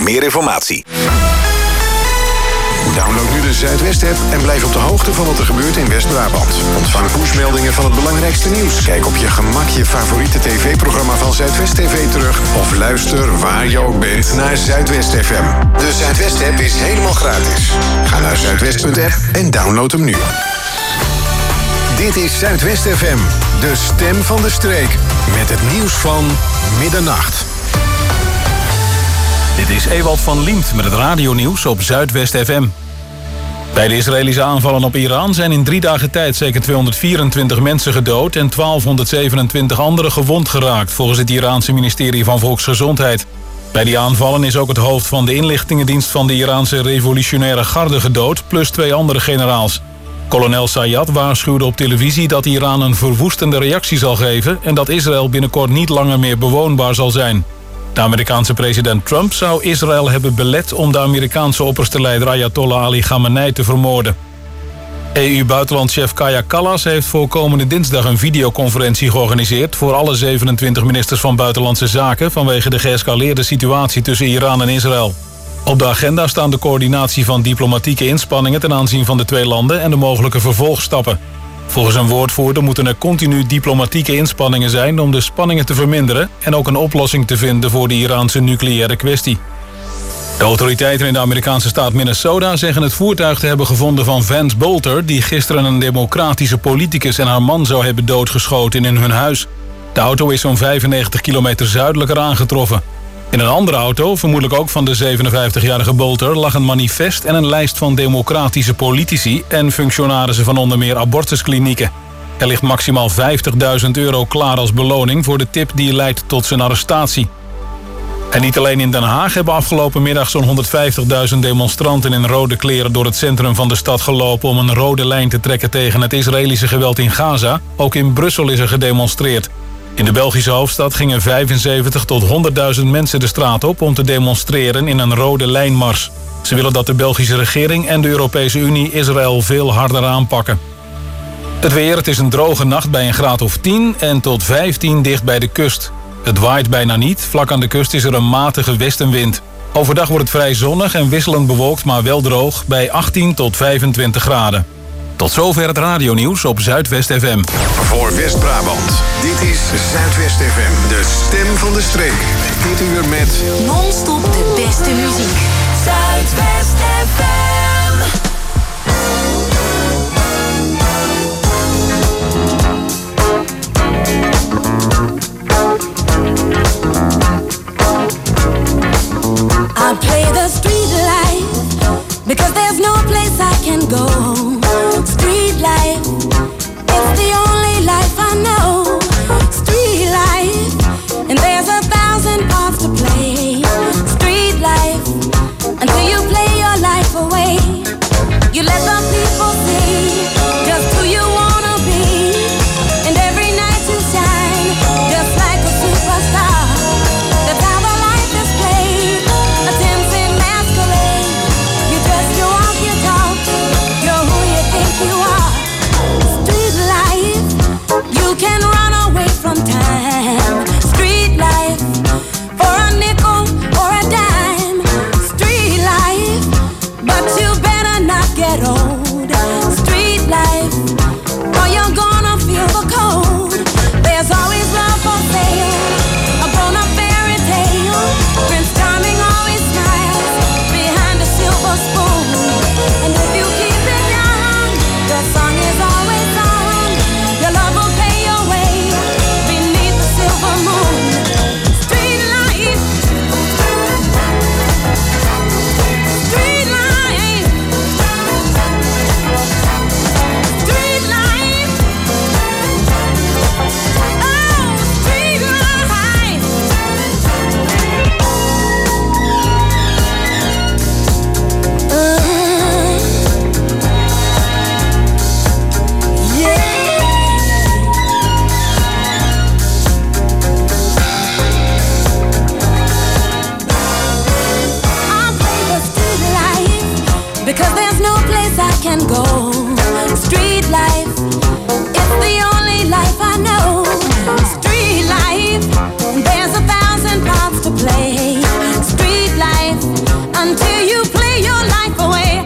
meer informatie. Download nu de Zuidwest-app en blijf op de hoogte van wat er gebeurt in West-Brabant. Ontvang pushmeldingen van het belangrijkste nieuws. Kijk op je gemak je favoriete tv-programma van Zuidwest TV terug. Of luister waar je ook bent naar Zuidwest FM. De Zuidwest-app is helemaal gratis. Ga naar zuidwest.app en download hem nu. Dit is Zuidwest FM, de stem van de streek. Met het nieuws van middernacht. Dit is Ewald van Liemt met het radionieuws op Zuidwest FM. Bij de Israëlische aanvallen op Iran zijn in 3 dagen tijd zeker 224 mensen gedood en 1227 anderen gewond geraakt, volgens het Iraanse ministerie van Volksgezondheid. Bij die aanvallen is ook het hoofd van de inlichtingendienst van de Iraanse revolutionaire garde gedood, plus 2 andere generaals. Kolonel Sayyad waarschuwde op televisie dat Iran een verwoestende reactie zal geven en dat Israël binnenkort niet langer meer bewoonbaar zal zijn. De Amerikaanse president Trump zou Israël hebben belet om de Amerikaanse opperste leider Ayatollah Ali Khamenei te vermoorden. EU-buitenlandchef Kaja Kallas heeft voor komende dinsdag een videoconferentie georganiseerd voor alle 27 ministers van Buitenlandse Zaken vanwege de geëscaleerde situatie tussen Iran en Israël. Op de agenda staan de coördinatie van diplomatieke inspanningen ten aanzien van de 2 landen en de mogelijke vervolgstappen. Volgens een woordvoerder moeten er continu diplomatieke inspanningen zijn om de spanningen te verminderen en ook een oplossing te vinden voor de Iraanse nucleaire kwestie. De autoriteiten in de Amerikaanse staat Minnesota zeggen het voertuig te hebben gevonden van Vance Bolter, die gisteren een democratische politicus en haar man zou hebben doodgeschoten in hun huis. De auto is zo'n 95 kilometer zuidelijker aangetroffen. In een andere auto, vermoedelijk ook van de 57-jarige Bolter, lag een manifest en een lijst van democratische politici en functionarissen van onder meer abortusklinieken. Er ligt maximaal €50.000 klaar als beloning voor de tip die leidt tot zijn arrestatie. En niet alleen in Den Haag hebben afgelopen middag zo'n 150.000 demonstranten in rode kleren door het centrum van de stad gelopen om een rode lijn te trekken tegen het Israëlische geweld in Gaza. Ook in Brussel is er gedemonstreerd. In de Belgische hoofdstad gingen 75 tot 100.000 mensen de straat op om te demonstreren in een rode lijnmars. Ze willen dat de Belgische regering en de Europese Unie Israël veel harder aanpakken. Het weer, het is een droge nacht bij een graad of 10 en tot 15 dicht bij de kust. Het waait bijna niet, vlak aan de kust is er een matige westenwind. Overdag wordt het vrij zonnig en wisselend bewolkt, maar wel droog, bij 18 tot 25 graden. Tot zover het radionieuws op Zuidwest FM. Voor West-Brabant, dit is Zuidwest FM, de stem van de streek. Dit uur met non-stop de beste muziek. Zuidwest FM. I play the street life because there's no place I can go. Street life, it's the only life I know. Street life, and there's 1,000 parts to play. Street life, until you play your life away. You let the people see just who you wanna be. And every night you shine, just like a superstar. That's how the life is played. Attempts in masquerade. You dress, you walk, you talk. You're who you think you are. Street life, you can run away from time. Street life, for a nickel or a dime. Street life, but you better not get old. Street life, or you're gonna feel the cold. There's always love for sale, a grown-up fairy tale. Prince Charming always smiles behind a silver spoon. And if you keep it young, the song is always on. Your love will pay your way beneath the silver moon. Street life, street life, street life. Oh, street life. Yeah. I play the street life because there's no place I can go. Street life, it's the only life I know. Street life, there's 1,000 parts to play. Street life, until you play your life away.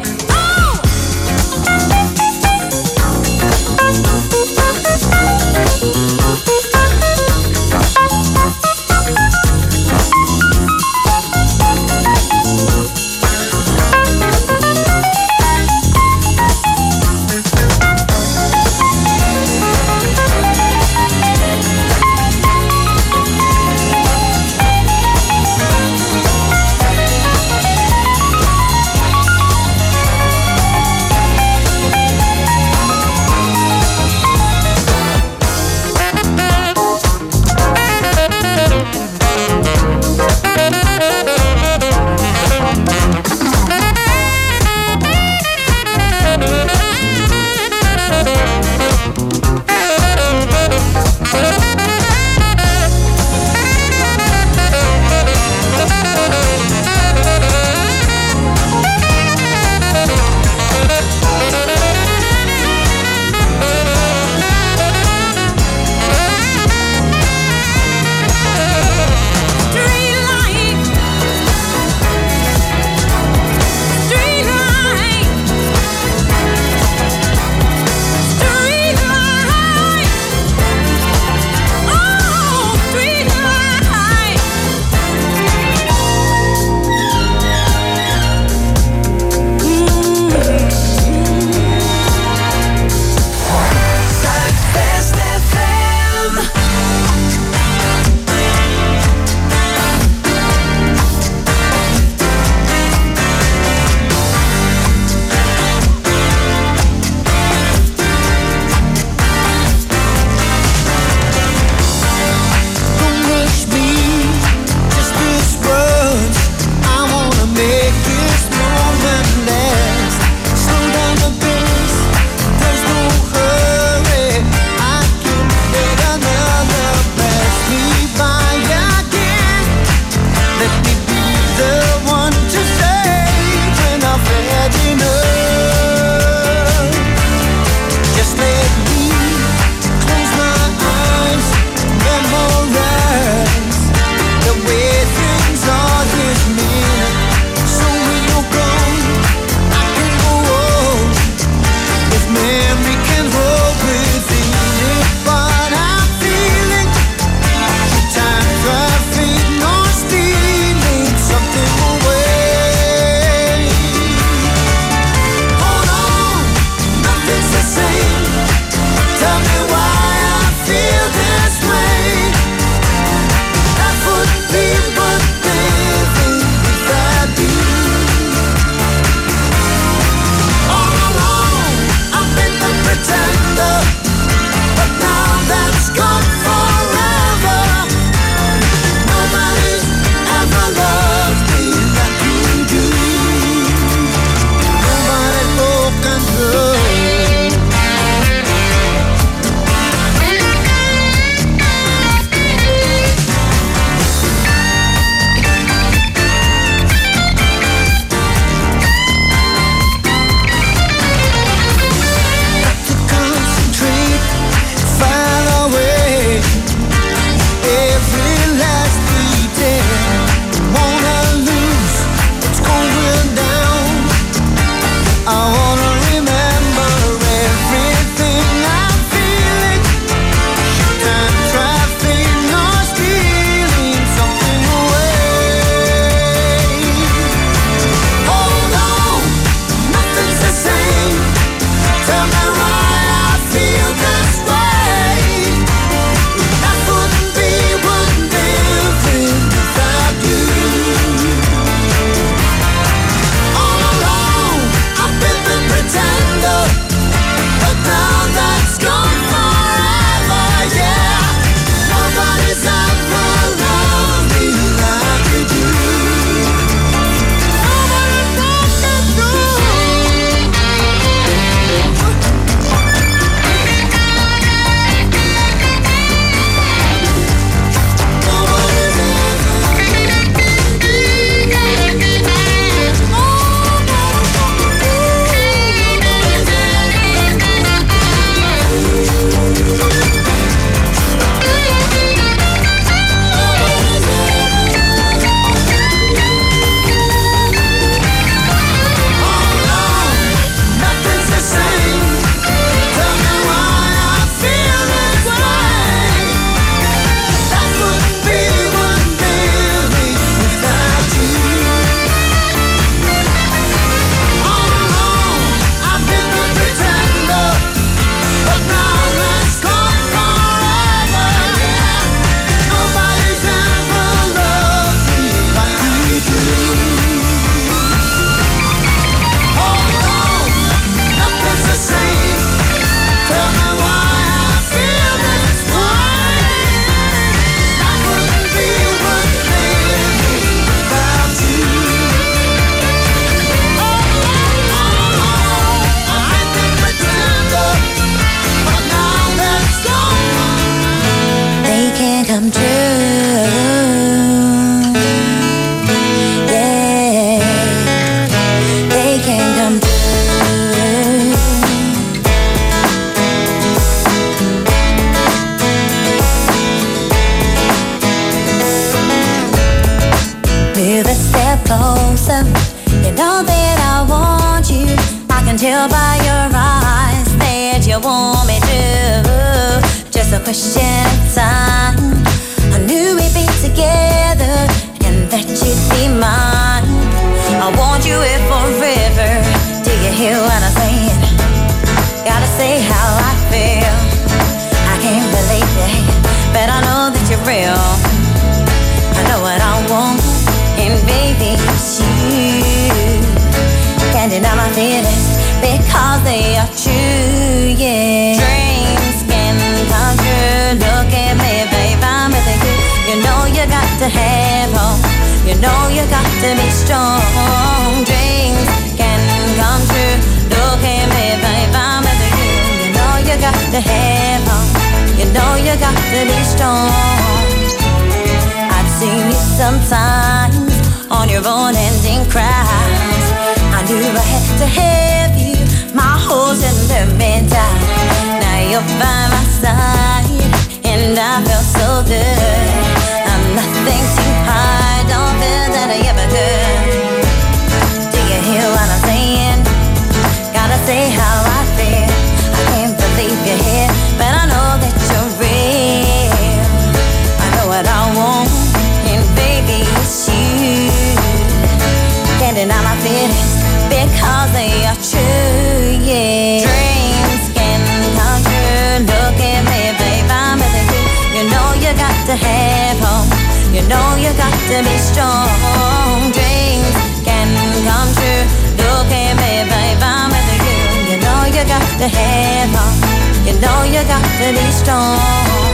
closer. You know that I want you. I can tell by your eyes that you want me to. Just a question of time. I knew we'd be together and that you'd be mine. I want you here forever. Do you hear what I'm saying? Gotta say how I feel. I can't believe it, but I know that you're real. I know what I want, and baby, it's you. Can't deny my feelings because they are true, yeah. Dreams can come true. Look at me, babe, I'm with you. You know you got to have hope. You know you got to be strong. Dreams can come true. Look at me, babe, I'm with you. You know you got to have hope. You know you got to be strong. I've seen you sometimes on your own ending cries. I knew I had to have you. My horse and let me die. Now you're by my side, and I feel so good. I'm nothing too hard, don't feel that I ever could. Do you hear what I'm saying? Gotta say how I feel. I can't believe you're here, but I know that you're real. I know what I want, and baby, it's you. Can't deny my feelings because they are true, yeah. Dreams can come true. Look at me, babe, I'm with you. You know you got to have hope. You know you got to be strong. Dreams can come true. Look at me, babe, I'm with you. You know you got to have hope. You know you got to be strong.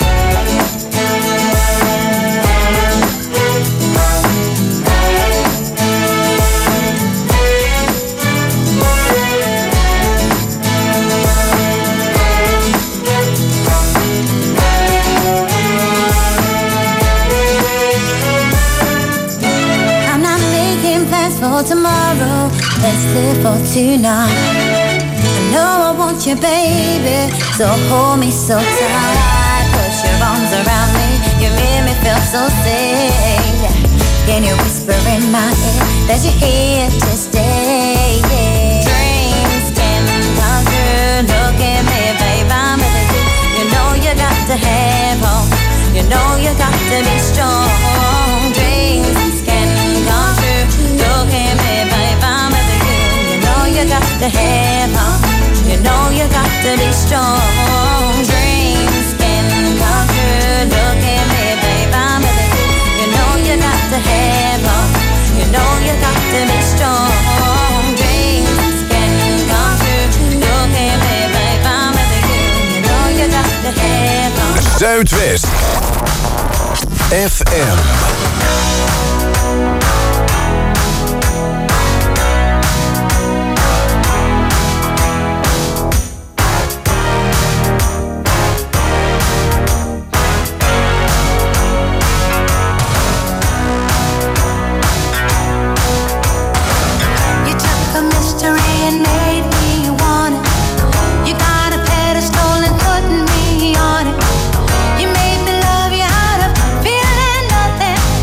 For tomorrow, let's live for tonight. I know I want you, baby, so hold me so tight. Put your arms around me, you make me feel so safe. Can you whisper in my ear that you're here to stay? Yeah. Dreams can come true. Look at me, babe, I'm with you. You know you got to have hope. You know you got to be strong. Dreams can come true. Look at me, babe, I'm with you. You know you got to have hope. You know you got to be strong. Dreams can come true. Look at me, babe, I'm with you. You know you got to have hope. You know you got to be strong. Dreams can come true. Look at me, babe, I'm with you. You know you got to have hope. Zuidwest FM. Feeling nothing.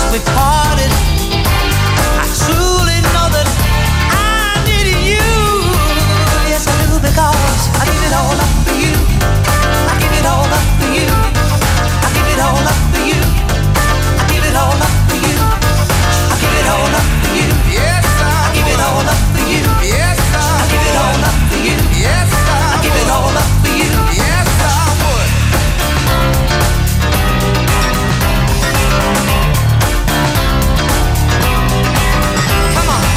we parted, I truly know that I needed you. Yes, I do, because I give it all up for you. I give it all up for you. I give it all up for you. I give it all up for you. I give it all up for you. Yes, I give it all up for you. Yes, I give it all up for you. Yes, I give it all up for you. Yes, I would. Come on.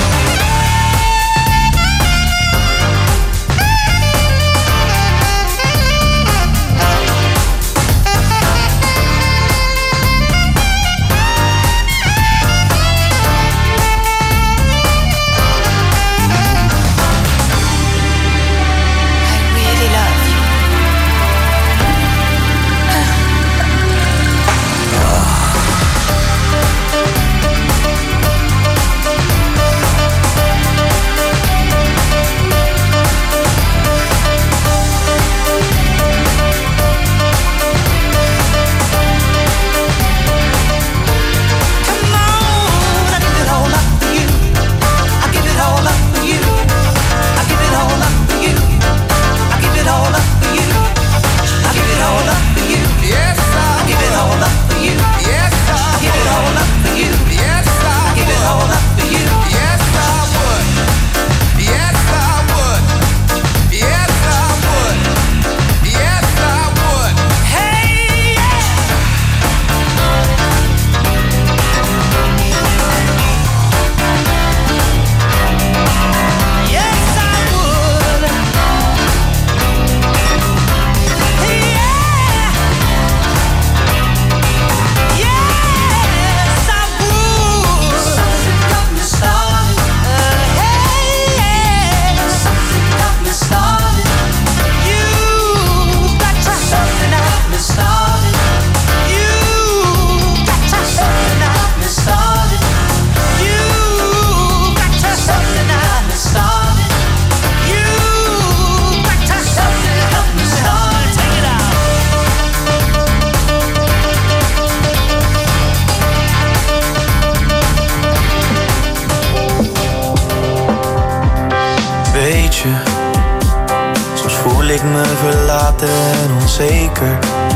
Soms voel ik me verlaten en onzeker.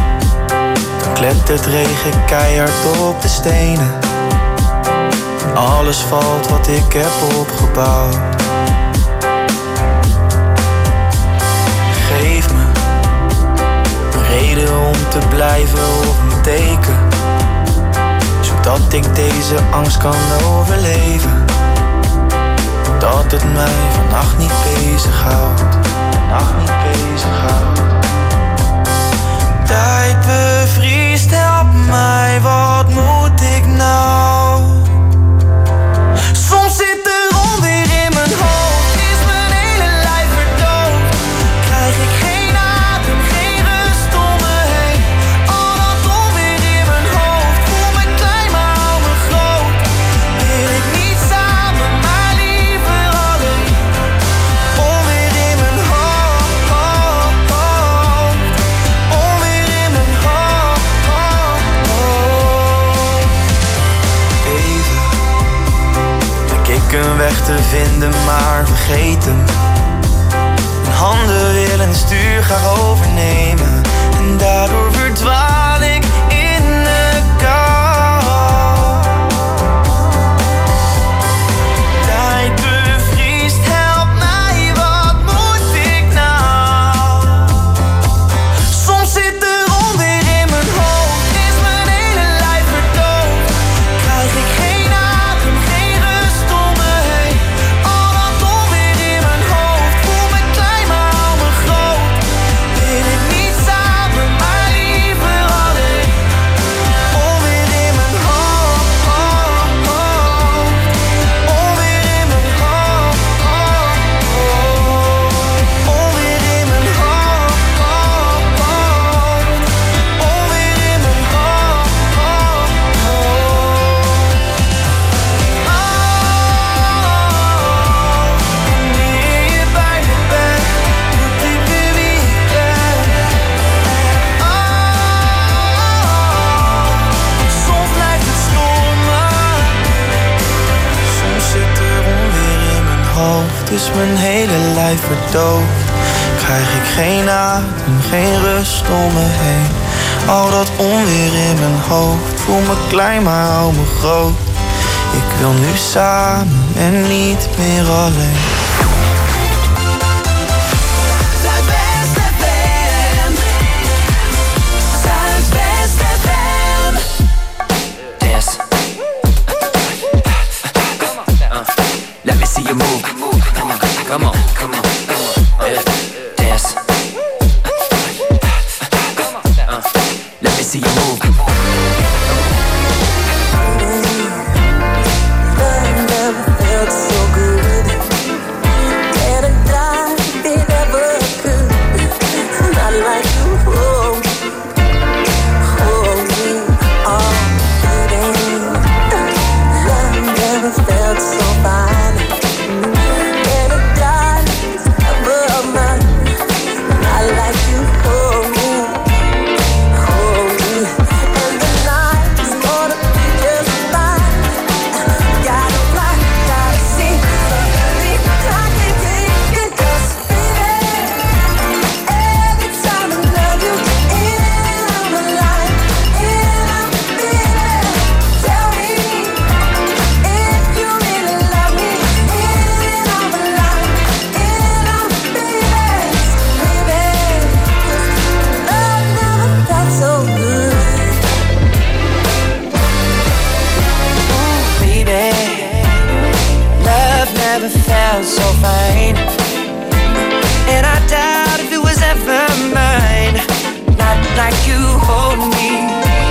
Dan klettert regen keihard op de stenen. En alles valt wat ik heb opgebouwd. Geef me een reden om te blijven of een teken, zodat ik deze angst kan overleven. Dat het mij vannacht niet bezighoudt. Vannacht niet bezighoudt. Tijd bevriest, help mij, wat moet ik nou? Soms zit er onweer in mijn hoofd, is mijn hele lijf verdoofd. Krijg ik geen adem, geen rust om me heen. Al dat onweer in mijn hoofd, voel me klein maar hou me groot. Wil ik niet samen, maar liever alleen. Onweer in mijn hoofd, onweer in mijn hoofd. Even lijk ik een weg te vinden, maar vergeet hem. Mijn handen willen het stuur graag overnemen, en daardoor verdwaal ik in de kou. Tijd bevriest, help mij, wat moet ik nou? Soms zit er onweer in mijn hoofd, is mijn hele lijf verdoofd. Krijg ik geen adem, geen rust om me heen. Al dat onweer in mijn hoofd, voel me klein maar hou me groot. Wil ik niet samen, maar liever alleen. is mijn hele lijf verdoofd. Krijg ik geen adem, geen rust om me heen. Al dat onweer in mijn hoofd. Voel me klein, maar hou me groot. Ik wil nu samen en niet meer alleen. Zuidwest FM. Zuidwest FM. Dance. Let me see you move. Come on, come on, come on. Dance. Let me see you move. So fine, and I doubt if it was ever mine. Not like you hold me,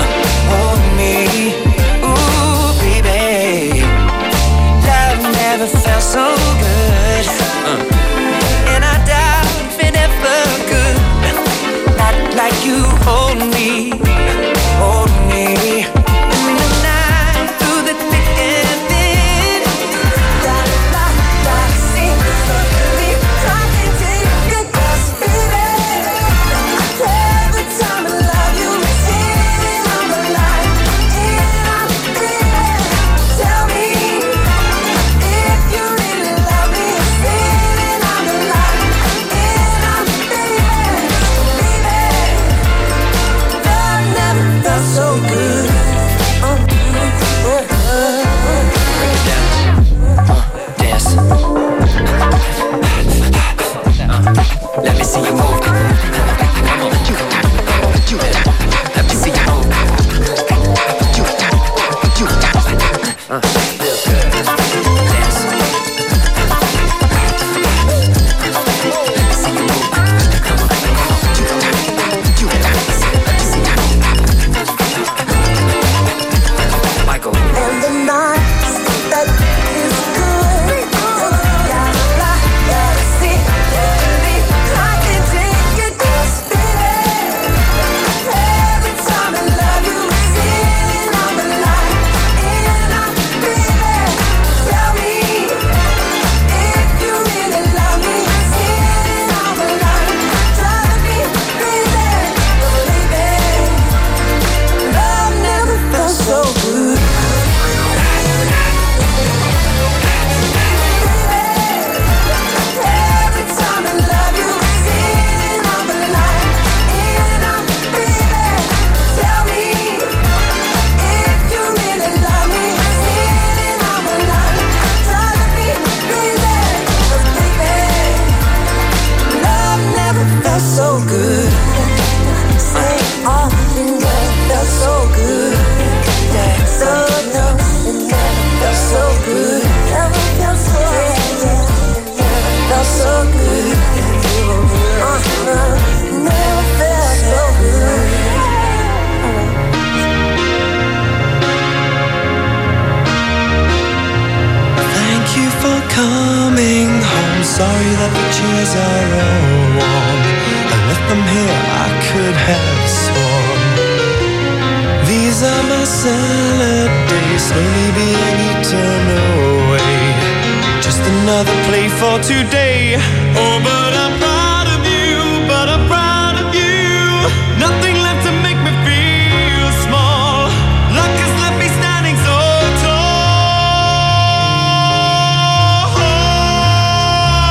ooh baby. Love never felt so good, and I doubt if it ever could. Not like you hold me, hold me. In the night, through the thick and thin. Let me see you move. Come on. Let me see you move. Feels good. Dance. Let me see you move. Come on. Let me see you move. Michael. And the nights that is good. Gotta fly, gotta see, believe I can take it, 'cause baby, every time I love you, sitting on the line, and I'm baby, tell me if you really love me, sitting on the line, drive me crazy, baby, love never felt so good. So good. Say all you never felt so good. Yeah, so no, it never felt so good. Never felt so good. Never felt so good. Never felt so good. Thank you for coming home. Sorry that the chairs are all warm. I left them here, I could have sworn. These are my salad days, slowly being eaten away. Just another play for today. Oh, but I'm proud of you, but I'm proud of you. Nothing left to make me feel small. Luck has left me standing so tall.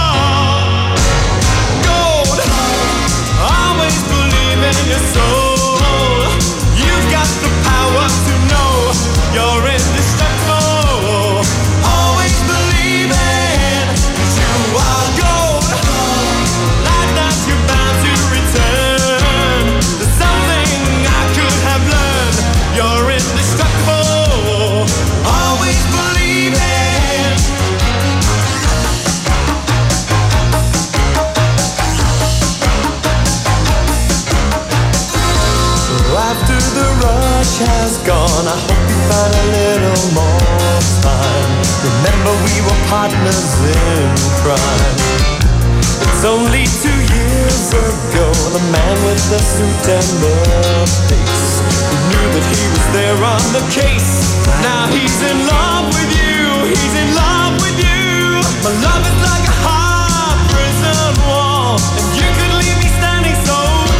find a little more time. Remember we were partners in crime. It's only 2 years ago, the man with the suit and the face, who knew that he was there on the case. Now he's in love with you, he's in love with you. My love is like a high prison wall, and you could leave me standing so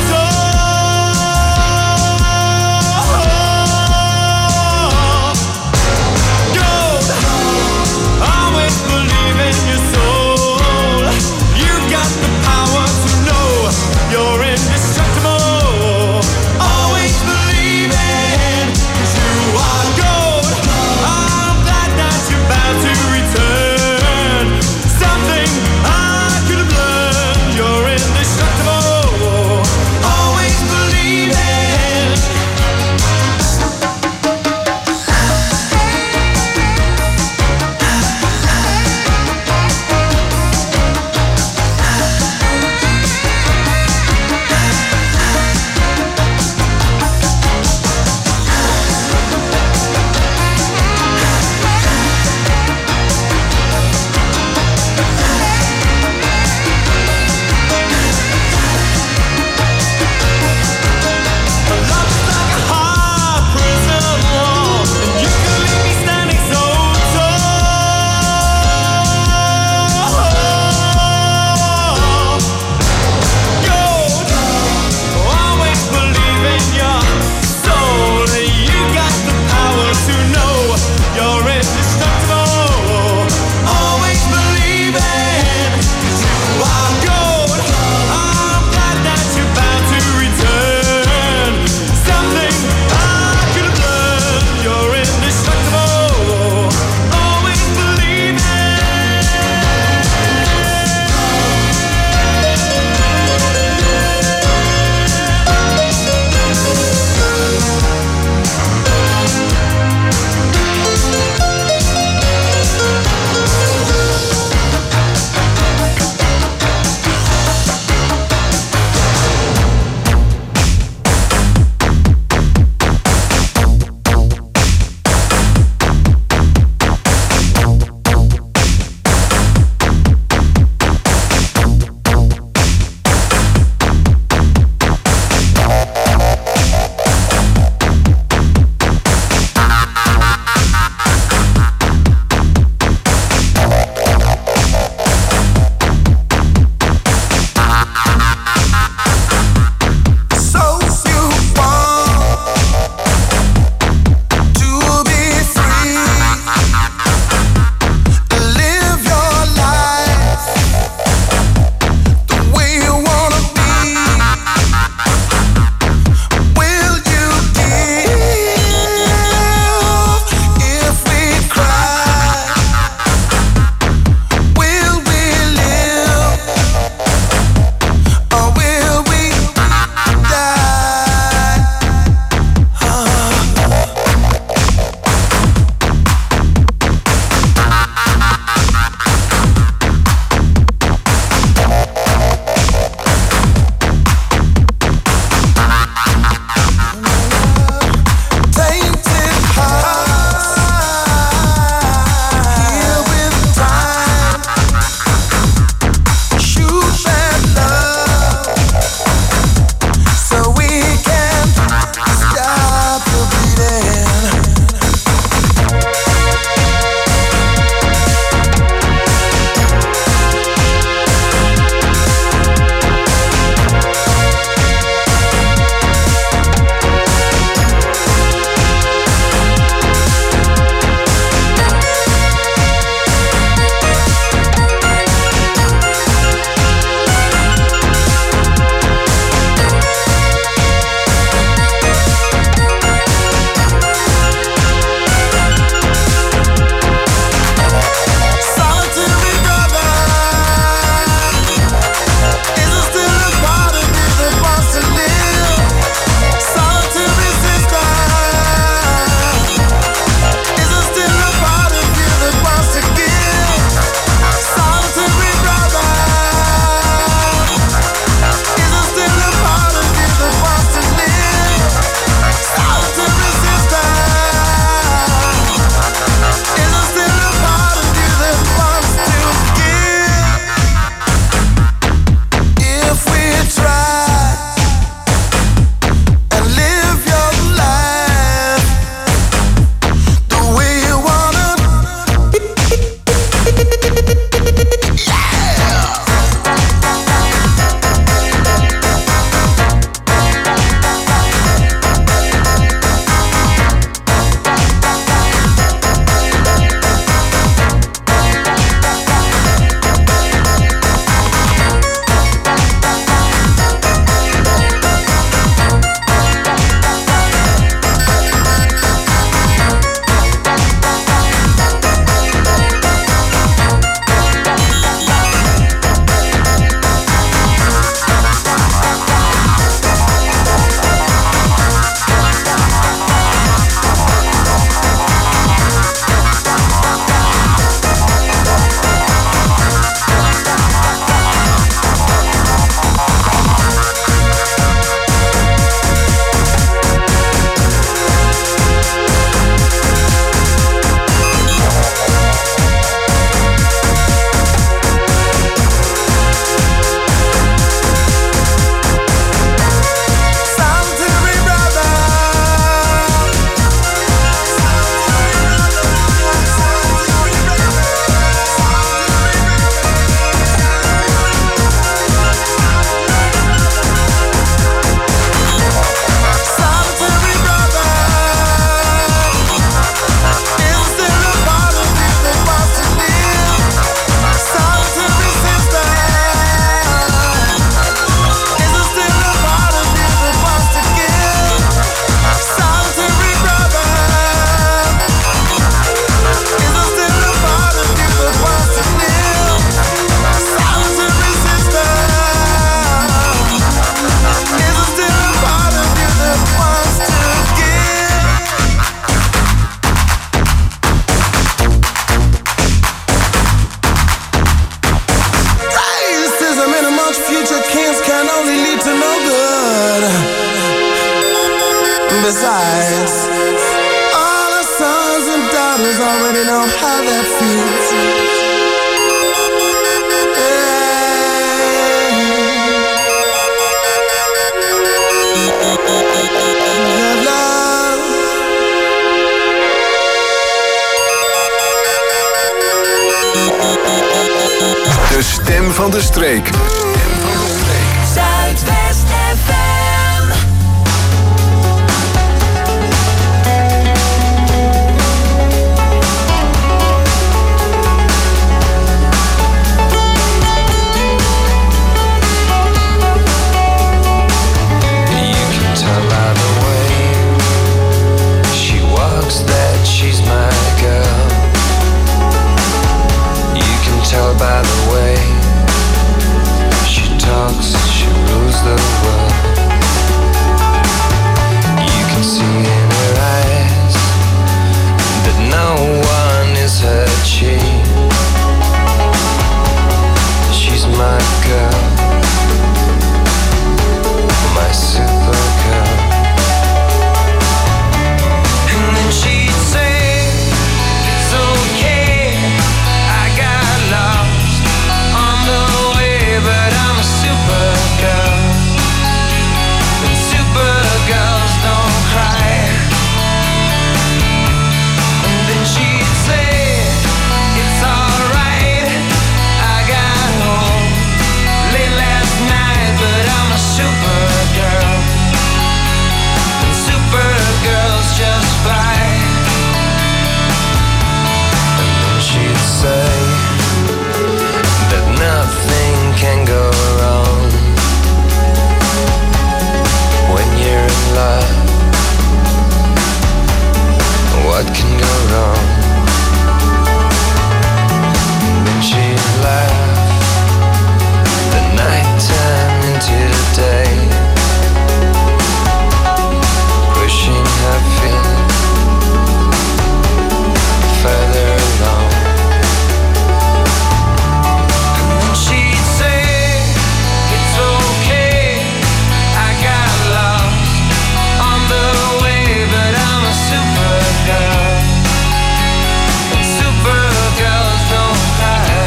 tall. Gold, always believe in your soul. You got the power to know you're indestructible. Always believing, 'cause you are gold. I'm glad that you're bound to return. Some sides. All our sons and daughters already know how that feels. De stem van de streek. Zuidwest FM. You can tell by the way she walks that she's my girl. You can tell by the way she talks, she rules the world. You can see in her eyes that no one is her chief. She's my girl, my super girl. And then she'd say, it's okay, I got lost on the way, but I'm a super girl. And super girls don't cry. And then she'd say, it's alright, I got home late last night, but I'm a super girl. And super girls just fly. And then she'd say that nothing can go wrong when you're in love. What can go wrong? Then she'd laugh the night time into the day, pushing her feet further along. And then she'd say, it's okay, I got lost on the way, but I'm a super girl. And super girls don't cry.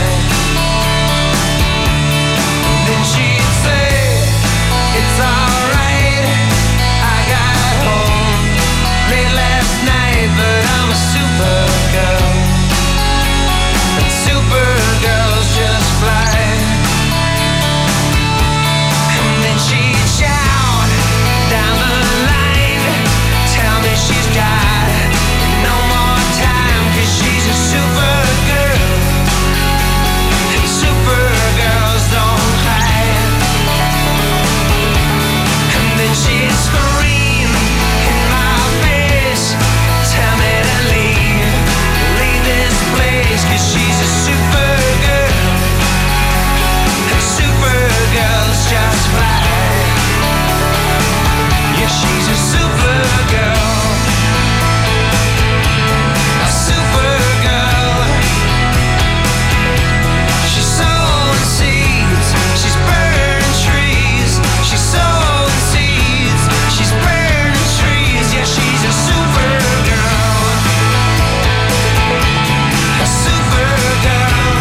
And then she'd say, it's alright, I got home late last night, but I'm a super girl. And super girls just fly. And then she'd shout down the line, tell me she's got no more time, 'cause she's a super girl. And super girls don't cry. And then she'd scream in my face, tell me to leave this place, 'cause she's a super girl. And super girls just fly. Yeah, she's a super girl. A super girl. She's sowing seeds, she's burning trees. She's sowing seeds, she's burning trees. Yeah, she's a super girl. A super girl.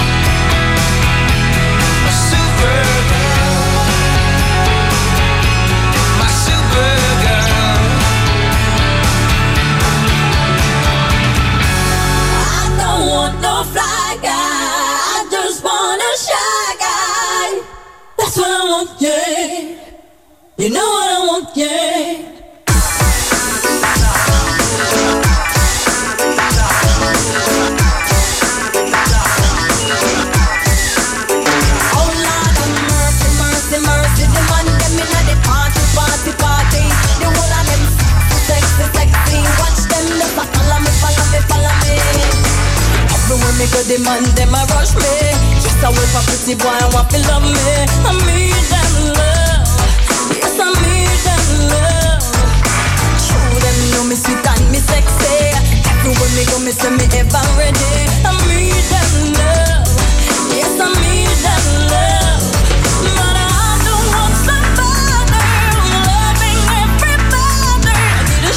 A super girl. My super girl. I don't want no fly guy, I just want a shy guy. That's what I want, yeah. You know what I want, yeah. Oh Lord have mercy, mercy, mercy. The man them inna the party, party, party. The whole of them sexy, sexy. Watch them just a follow me, follow me, follow me. Everywhere me go, the man them a rush me. Just a wait for pretty boy, I want to love me. I need them love, yes I need them love. Show them know me sweet and me sexy. Everywhere me go, me say me ever ready. I need them love, yes I need them love. But I don't want somebody loving everybody. I need a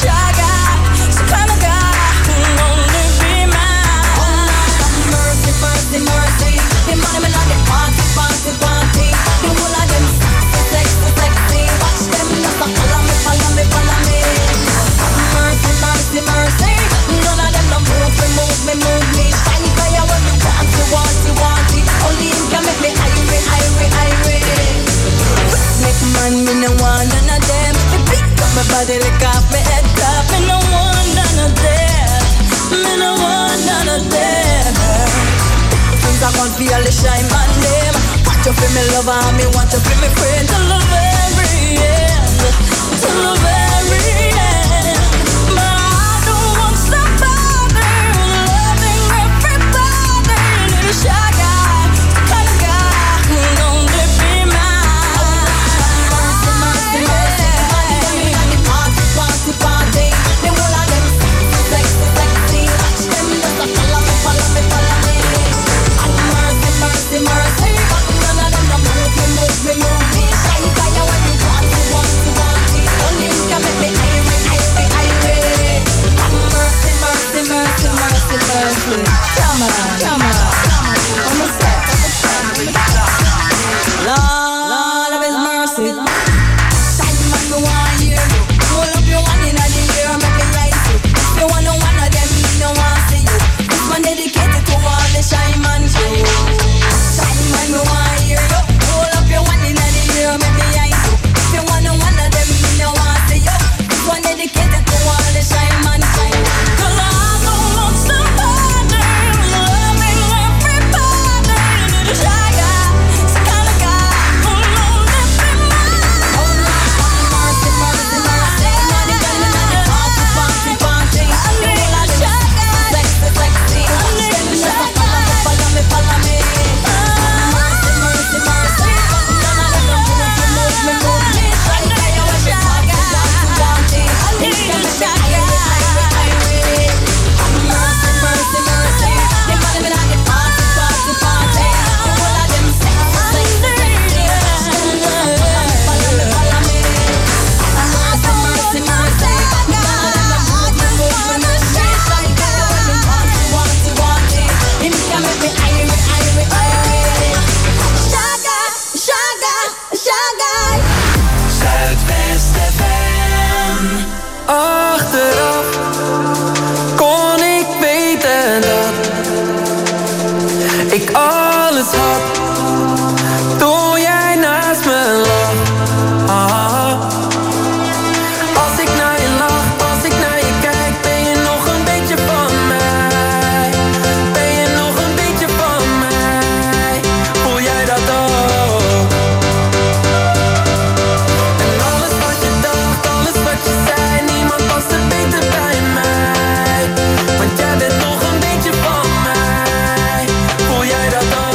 I can't feel the shine man name. Want you feel me lover and me want you feel me friend. Till the very end, till the very end. But I don't want somebody loving everybody. Need a shy guy, the kind of guy who only be mine. Mercy, mercy, mercy, money, party, party, party. Them all of them sexy, sexy. Watch them just a follow me, follow me, follow me. Mercy, mercy, mercy. But none of them no move me, move me, move me. Shy guy, when you want it, want it, want it. Only you can make me irate, irate, irate. Mercy, mercy, mercy, mercy, mercy. Come on, come on, come on. I'm a step, Lord of His mercy. Shy man, me want hear you. Hold up your one in the air, make me rise you. If you want one of them, me no want see you. This one dedicated to all the shy man crew. Shy man, me want hear you. Hold up your one in the air, make me rise you. If you want one of them, me no want see you. This one dedicated to all the shy man crew. 'Cause I don't want somebody loving everybody. Need a shy guy, some kind of guy who knows everybody. Oh mercy, mercy, mercy. Money, money, money, party, party, party. I need a shy guy, sexy, sexy. Watch them just follow me, follow me, follow me. Mercy, mercy, mercy. None of them no move me, move me. Shy guy, you want me party, party, party. I need a shy guy. Mercy, mercy, mercy. They follow me like the party, party, party. All of them sexy, sexy, sexy. Watch them just follow me, follow me. Mercy, mercy, mercy. None of them no move me, move me. Shy guy, when you want it, want it, want it. Him can make me irate, irate, irate. Shy guy, shy guy, shy guy. Zuidwest FM. Achteraf kon ik weten dat ik alles had toen jij naast me lag. Ah. Als ik naar je lach, als ik naar je kijk, ben je nog een beetje van mij? Ben je nog een beetje van mij? Voel jij dat ook? En alles wat je dacht, alles wat je zei, niemand past er beter bij mij. Want jij bent nog een beetje van mij. Voel jij dat ook?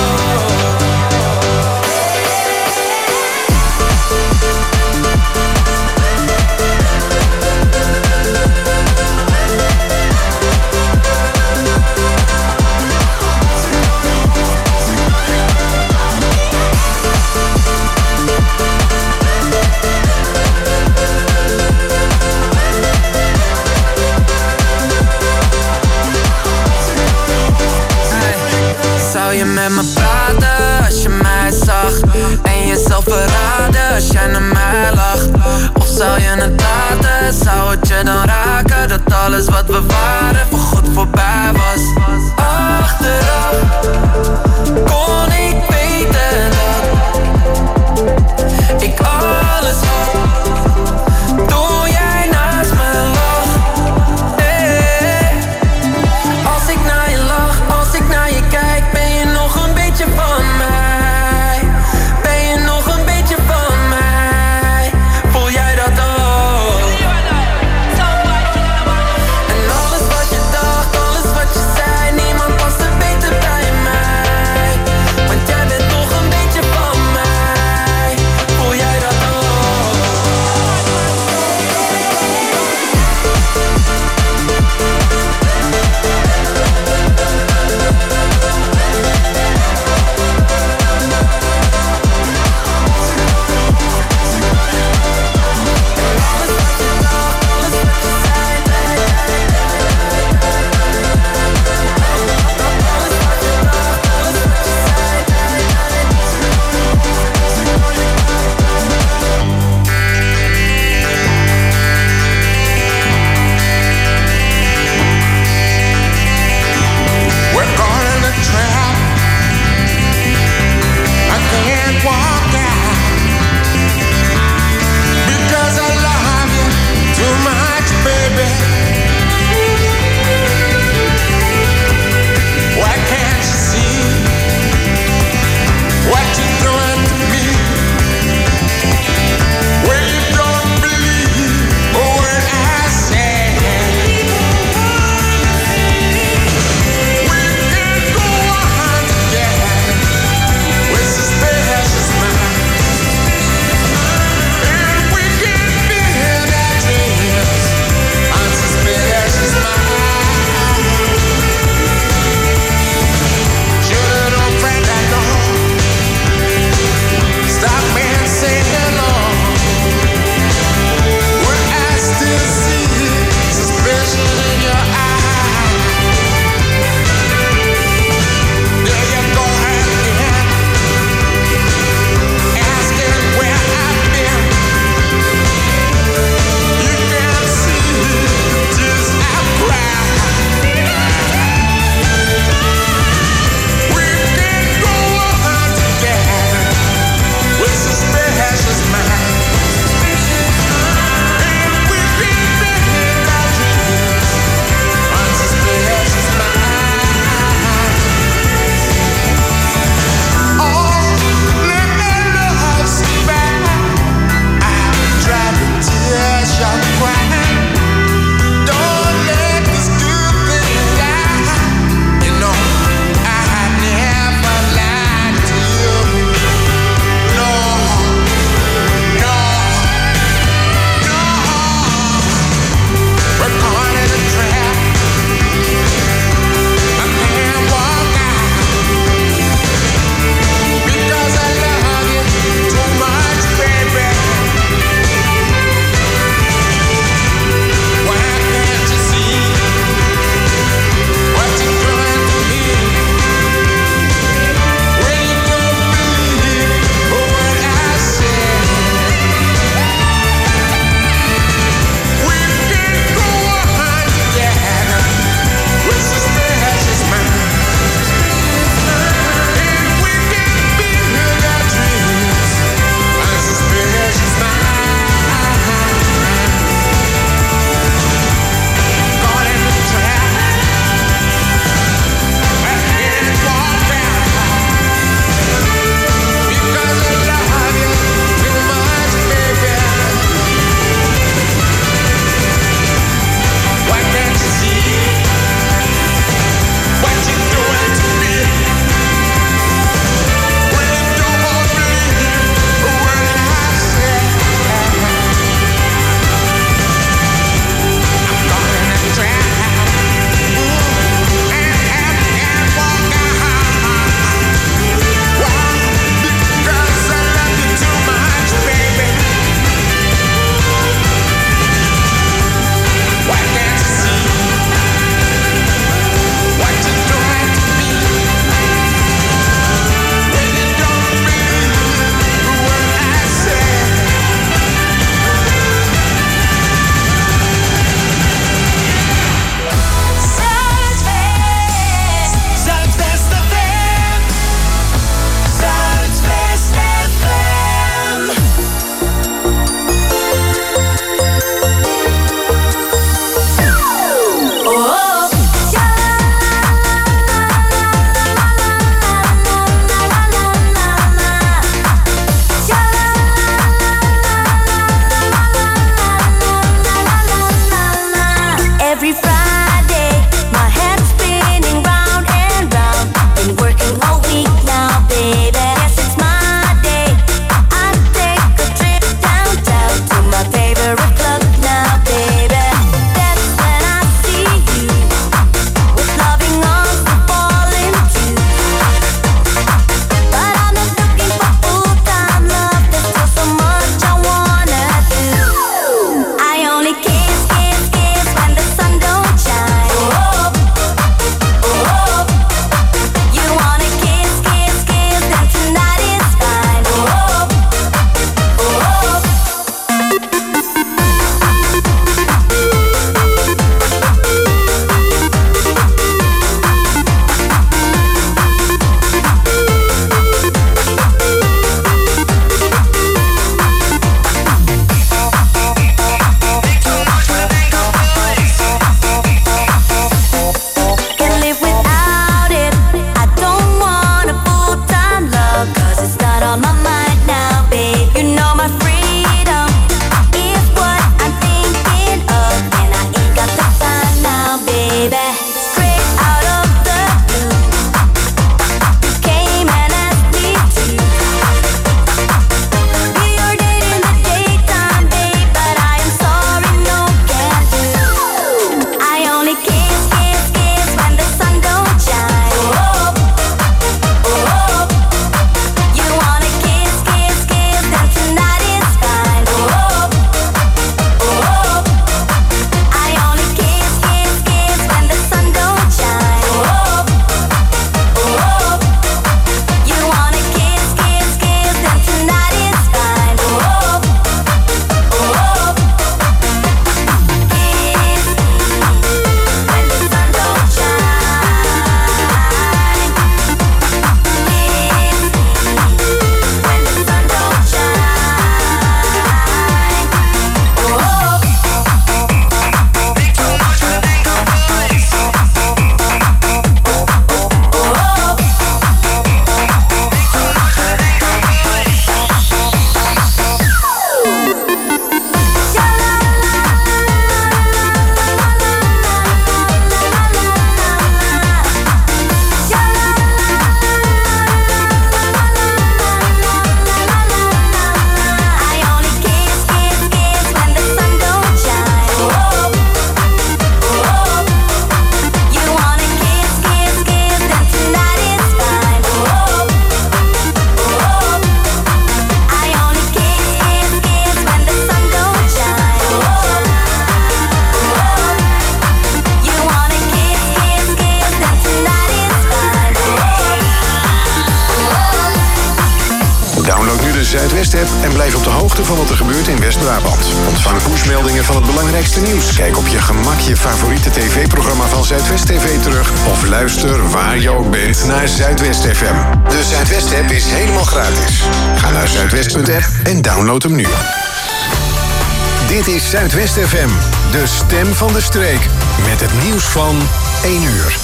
Zuidwest-app en blijf op de hoogte van wat er gebeurt in West-Brabant. Ontvang pushmeldingen van het belangrijkste nieuws. Kijk op je gemak je favoriete tv-programma van Zuidwest TV terug. Of luister waar je ook bent naar Zuidwest FM. De Zuidwest-app is helemaal gratis. Ga naar zuidwest.app en download hem nu. Dit is Zuidwest FM, de stem van de streek. Met het nieuws van 1 uur.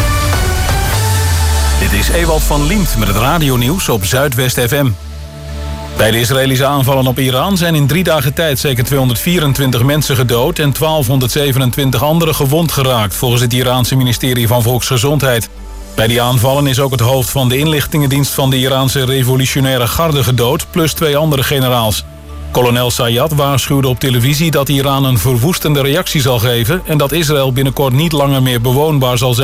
Dit is Ewald van Liemt met het radionieuws op Zuidwest FM. Bij de Israëlische aanvallen op Iran zijn in 3 dagen tijd zeker 224 mensen gedood en 1227 anderen gewond geraakt, volgens het Iraanse ministerie van Volksgezondheid. Bij die aanvallen is ook het hoofd van de inlichtingendienst van de Iraanse revolutionaire garde gedood, plus 2 andere generaals. Kolonel Sayyad waarschuwde op televisie dat Iran een verwoestende reactie zal geven en dat Israël binnenkort niet langer meer bewoonbaar zal zijn.